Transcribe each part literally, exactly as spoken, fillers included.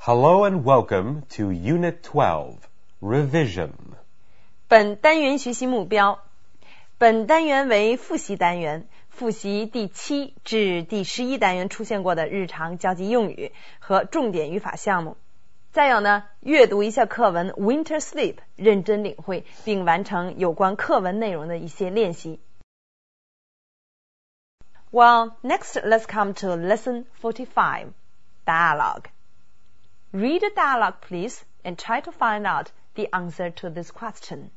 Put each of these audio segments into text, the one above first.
Hello and welcome to Unit twelve, Revision. 本单元学习目标，本单元为复习单元，复习第七至第十一单元出现过的日常交际用语和重点语法项目。再有呢，阅读一下课文 Winter Sleep， 认真领会并完成有关课文内容的一些练习。Well, next let's come to lesson forty-five, dialogue. Read the dialogue, please, and try to find out the answer to this question.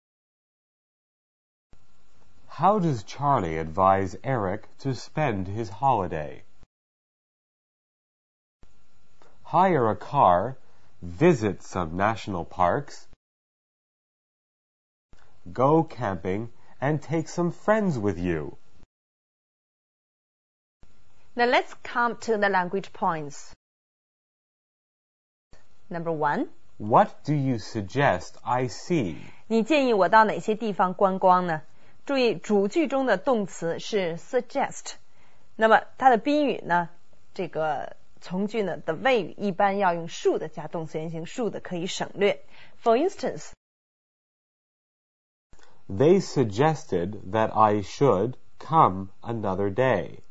How does Charlie advise Eric to spend his holiday? Hire a car, visit some national parks, go camping, and take some friends with you. Now let's come to the language points. Number one. What do you suggest I see? 你建议我到哪些地方观光呢？注意主句中的动词是 suggest， 那么它的宾语呢，这个从句呢的谓语一般要用 should 加动词原形 should 可以省略。For instance, They suggested that I should come another day.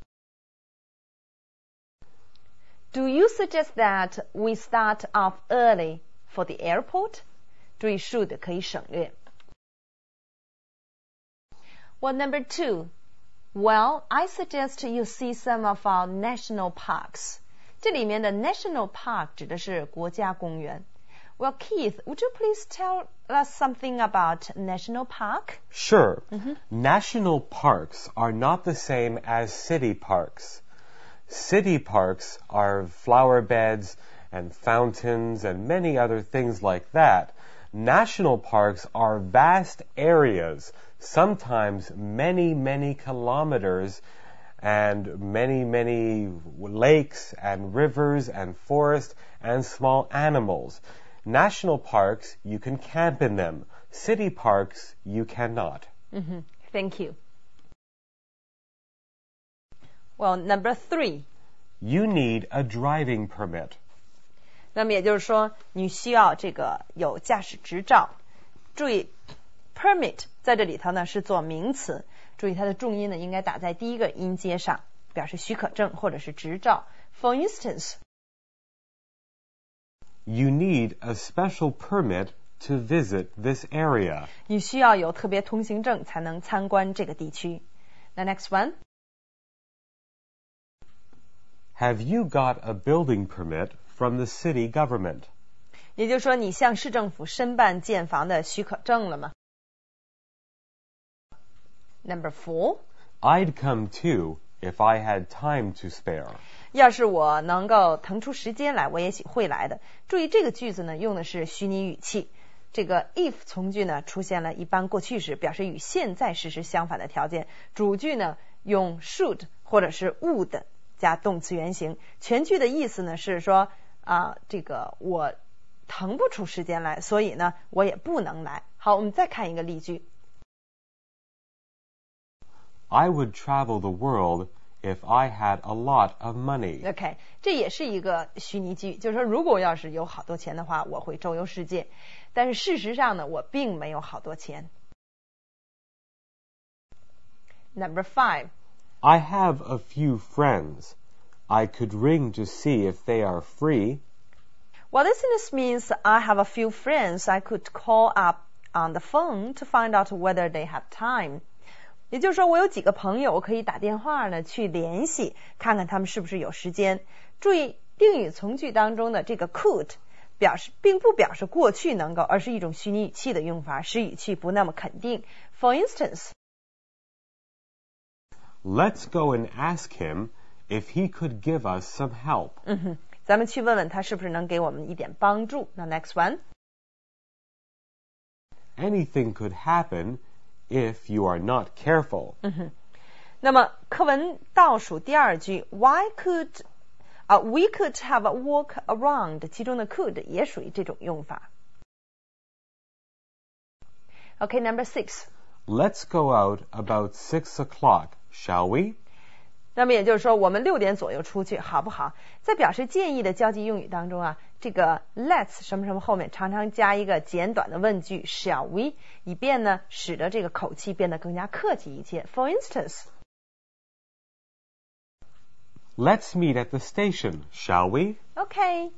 Do you suggest that we start off early for the airport? 注意 should 可以省略。Well, number two. Well, I suggest you see some of our national parks. 这里面的 national park 指的是国家公园。Well, Keith, would you please tell us something about national park? Sure. Mm-hmm. National parks are not the same as city parks. City parks are flower beds and fountains and many other things like that. National parks are vast areas, sometimes many, many kilometers, and many, many lakes and rivers and forests and small animals. National parks, you can camp in them. City parks, you cannot. Mm-hmm. Thank you. Well, number three. You need a driving permit. 那么也就是说，你需要这个有驾驶执照。注意 permit 在这里头呢是做名词，注意它的重音呢应该打在第一个音阶上，表示许可证或者是执照。For instance, You need a special permit to visit this area. 你需要有特别通行证才能参观这个地区。The next one. Have you got a building permit from the city government? 也就是说，你向市政府申办建房的许可证了吗？ Number four. I'd come too if I had time to spare. 要是我能够腾出时间来，我也会来的。注意这个句子呢，用的是虚拟语气。这个 if 从句呢出现了一般过去时，表示与现在时时相反的条件。主句呢用 should 或者是 would 加动词原形。全句的意思呢是说啊、呃，这个我腾不出时间来，所以呢我也不能来。好，我们再看一个例句。 I would travel the world if I had a lot of money. OK, 这也是一个虚拟句，就是说如果我要是有好多钱的话，我会周游世界。但是事实上呢，我并没有好多钱。Number five. I have a few friends. I could ring to see if they are free. Well, this sentence means I have a few friends. I could call up on the phone to find out whether they have time. 也就是说，我有几个朋友，我可以打电话呢去联系，看看他们是不是有时间。注意定语从句当中的这个 could 表示并不表示过去能够，而是一种虚拟语气的用法，使语气不那么肯定。For instance, Let's go and ask him if he could give us some help. 嗯哼，咱们去问问他是不是能给我们一点帮助。那 next one. Anything could happen if you are not careful. 嗯哼，那么课文倒数第二句 Why could 啊、uh, we could have a walk around 其中的 could 也属于这种用法。Okay, number six. Let's go out about six o'clock, shall we? 那么也就是说，我们六点左右出去，好不好？在表示建议的交际用语当中啊，这个 let's 什么什么后面常常加一个简短的问句 shall we， 以便呢使得这个口气变得更加客气一些。For instance, Let's meet at the station, shall we? Okay.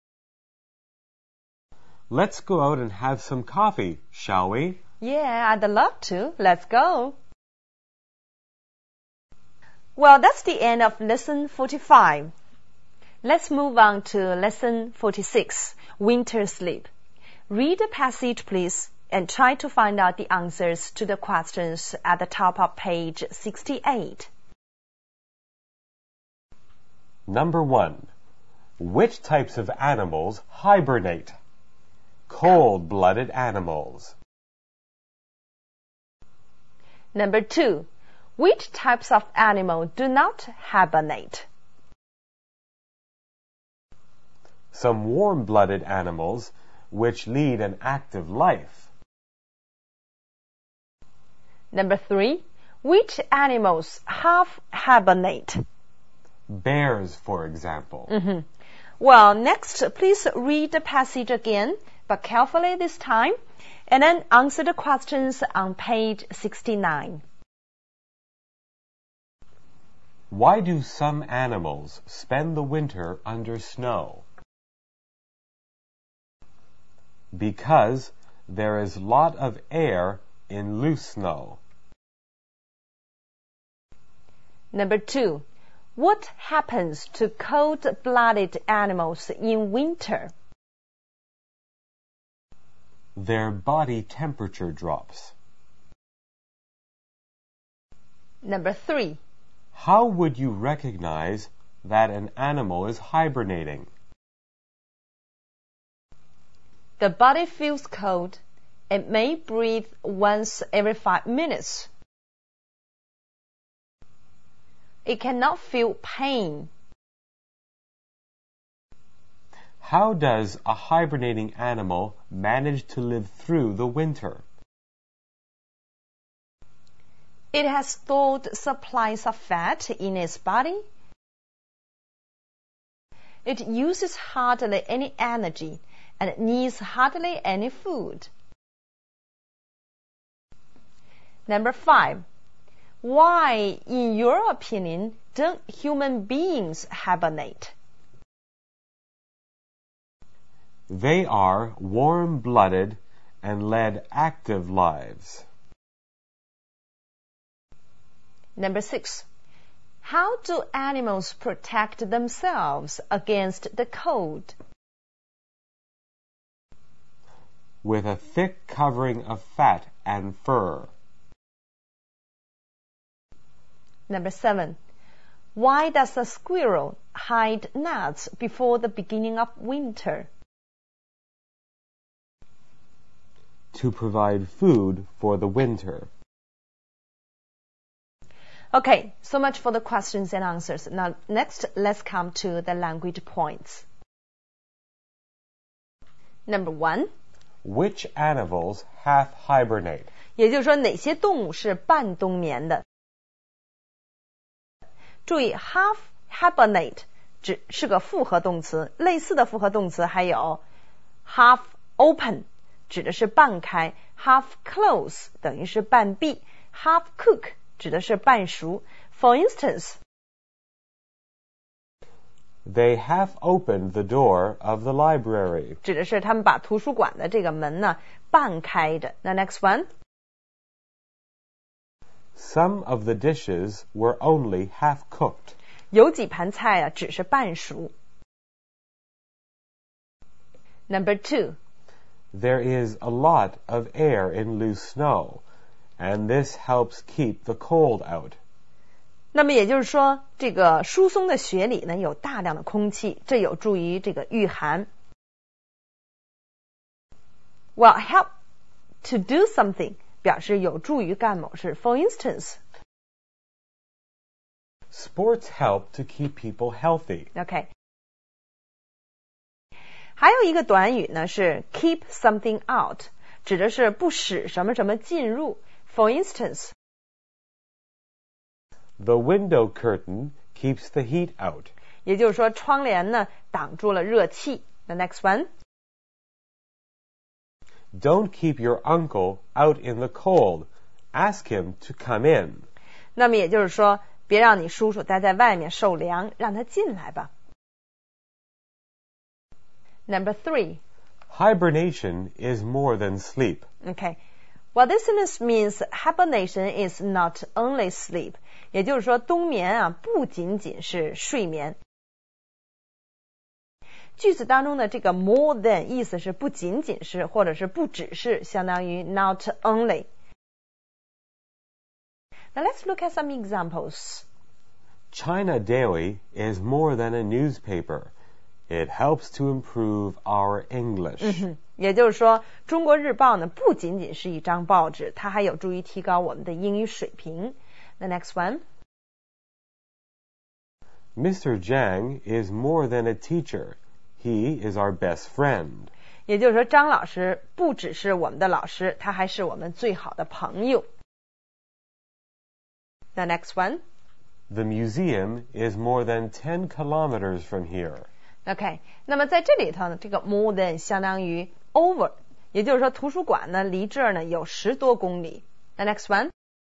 Let's go out and have some coffee, shall we? Yeah, I'd love to. Let's go. Well, that's the end of lesson forty-five. Let's move on to lesson forty-six, winter sleep. Read the passage, please, and try to find out the answers to the questions at the top of page sixty-eight. Number one. Which types of animals hibernate? Cold-blooded animals. Number two. Which types of animal do not hibernate? Some warm-blooded animals which lead an active life. Number three. Which animals half hibernate? Bears, for example. Mm-hmm. Well, next, please read the passage again, but carefully this time, and then answer the questions on page sixty-nine. Why do some animals spend the winter under snow? Because there is lot of air in loose snow. Number two. What happens to cold-blooded animals in winter? Their body temperature drops. Number three. How would you recognize that an animal is hibernating? The body feels cold and may breathe once every five minutes. It cannot feel pain. How does a hibernating animal manage to live through the winter? It has stored supplies of fat in its body. It uses hardly any energy and needs hardly any food. Number five. Why, in your opinion, don't human beings hibernate? They are warm-blooded and lead active lives. Number six. How do animals protect themselves against the cold? With a thick covering of fat and fur. Number seven. Why does a squirrel hide nuts before the beginning of winter? To provide food for the winter. Okay, so much for the questions and answers. Now, next, let's come to the language points. Number one. Which animals half hibernate? 也就是说，哪些动物是半冬眠的？注意 half hibernate 只是个复合动词，类似的复合动词还有 half open 指的是半开， half close 等于是半闭， half cook 指的是半熟。 For instance, They half opened the door of the library. 指的是他们把图书馆的这个门呢半开着。那 next one. Some of the dishes were only half cooked. 有几盘菜啊只是半熟。Number two. There is a lot of air in loose snow, and this helps keep the cold out. 那么也就是说，这个疏松的雪里呢有大量的空气，这有助于这个御寒。Well, help to do something 表示有助于干某事。For instance, Sports help to keep people healthy. OK. 还有一个短语呢是 keep something out， 指的是不使什么什么进入。For instance, The window curtain keeps the heat out. 也就是说，窗帘呢挡住了热气。The next one. Don't keep your uncle out in the cold. Ask him to come in. 那么也就是说，别让你叔叔待在外面受凉，让他进来吧。Number three. Hibernation is more than sleep. Okay. Well, this sentence means hibernation is not only sleep. 也就是说，冬眠啊不仅仅是睡眠。句子当中的这个 more than 意思是不仅仅是或者是不只是，相当于 not only。Now let's look at some examples. China Daily is more than a newspaper. It helps to improve our English. 嗯哼，也就是说，中国日报呢不仅仅是一张报纸，它还有助于提高我们的英语水平。The next one. Mister Zhang is more than a teacher. He is our best friend. 也就是说，张老师不只是我们的老师，他还是我们最好的朋友。The next one. The museum is more than ten kilometers from here. OK， 那么在这里头呢，这个 more than 相当于 over， 也就是说，图书馆呢离这儿呢有十多公里。The next one.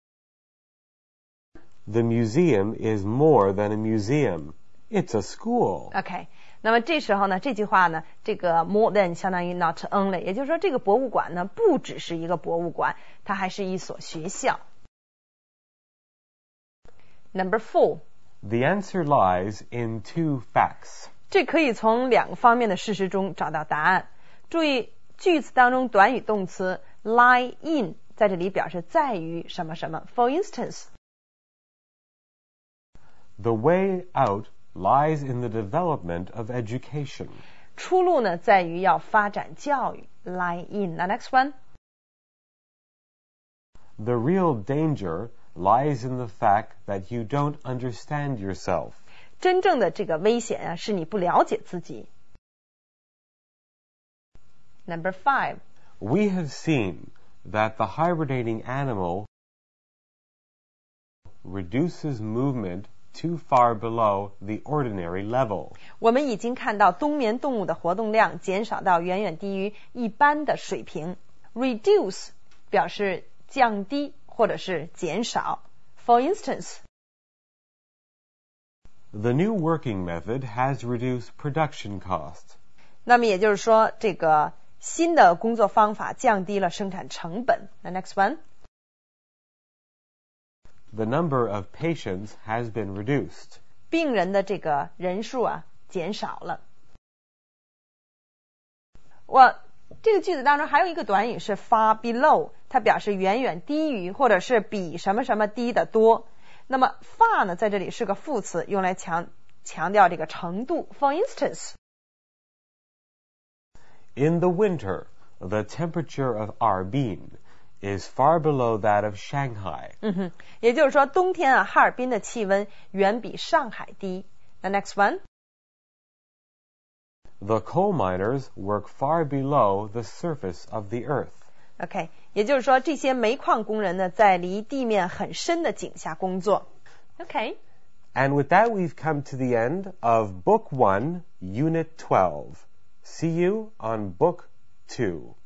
The museum is more than a museum. It's a school. OK， 那么这时候呢，这句话呢，这个 more than 相当于 not only， 也就是说，这个博物馆呢不只是一个博物馆，它还是一所学校。Number four. The answer lies in two facts. 这可以从两个方面的事实中找到答案。注意，句子当中短语动词 lie in 在这里表示在于什么什么。For instance, The way out lies in the development of education. 出路呢在于要发展教育。Lie in. The next one. The real danger lies in the fact that you don't understand yourself. 真正的这个危险啊，是你不了解自己。Number five. We have seen that the hibernating animal reduces movement too far below the ordinary level. 我们已经看到冬眠动物的活动量减少到远远低于一般的水平。Reduce 表示降低或者是减少。For instance, The new working method has reduced production costs. 那么也就是说，这个新的工作方法降低了生产成本。The next one. The number of patients has been reduced. 病人的这个人数啊减少了。我这个句子当中还有一个短语是 far below， 它表示远远低于或者是比什么什么低得多。那么 far 呢在这里是个副词，用来强强调这个程度。For instance, In the winter, the temperature of Harbin is far below that of Shanghai. 嗯哼，也就是说冬天啊，哈尔滨的气温远比上海低。The next one. The coal miners work far below the surface of the earth. OK， 也就是说这些煤矿工人呢，在离地面很深的井下工作。OK。 And with that, we've come to the end of Book one, Unit twelve. See you on Book two.